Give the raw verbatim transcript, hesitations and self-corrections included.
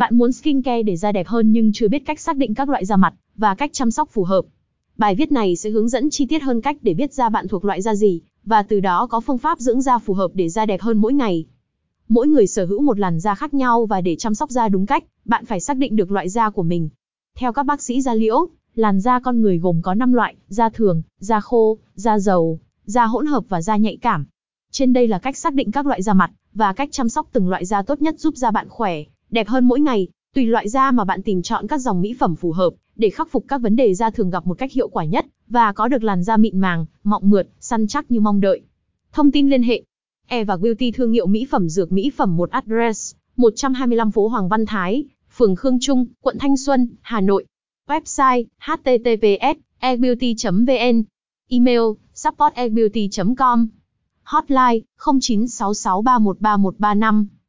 Bạn muốn skincare để da đẹp hơn nhưng chưa biết cách xác định các loại da mặt và cách chăm sóc phù hợp. Bài viết này sẽ hướng dẫn chi tiết hơn cách để biết da bạn thuộc loại da gì, và từ đó có phương pháp dưỡng da phù hợp để da đẹp hơn mỗi ngày. Mỗi người sở hữu một làn da khác nhau, và để chăm sóc da đúng cách, bạn phải xác định được loại da của mình. Theo các bác sĩ da liễu, làn da con người gồm có năm loại: da thường, da khô, da dầu, da hỗn hợp và da nhạy cảm. Trên đây là cách xác định các loại da mặt và cách chăm sóc từng loại da tốt nhất giúp da bạn khỏe, đẹp hơn mỗi ngày. Tùy loại da mà bạn tìm chọn các dòng mỹ phẩm phù hợp để khắc phục các vấn đề da thường gặp một cách hiệu quả nhất và có được làn da mịn màng, mọng mượt, săn chắc như mong đợi. Thông tin liên hệ: Eva Beauty, thương hiệu mỹ phẩm dược mỹ phẩm một address một trăm hai mươi lăm phố Hoàng Văn Thái, phường Khương Trung, quận Thanh Xuân, Hà Nội. Website: h t t p s e beauty chấm v n. Email: support e beauty chấm com. Hotline: không chín sáu sáu ba một ba một ba năm.